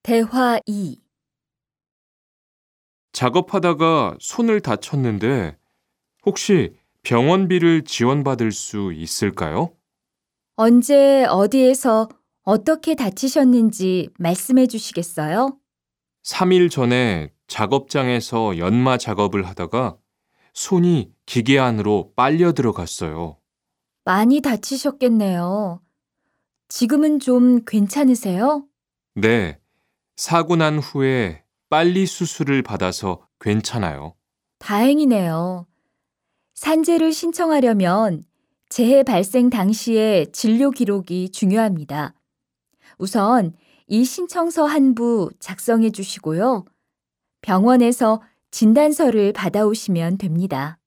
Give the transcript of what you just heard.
대화 2. 작업하다가 손을 다쳤는데 혹시 병원비를 지원받을 수 있을까요? 언제 어디에서 어떻게 다치셨는지 말씀해 주시겠어요? 3일 전에 작업장에서 연마 작업을 하다가 손이 기계 안으로 빨려 들어갔어요. 많이 다치셨겠네요. 지금은 좀 괜찮으세요? 네, 사고 난 후에 빨리 수술을 받아서 괜찮아요. 다행이네요. 산재를 신청하려면 재해 발생 당시의 진료 기록이 중요합니다. 우선 이 신청서 한 부 작성해 주시고요. 병원에서 진단서를 받아오시면 됩니다.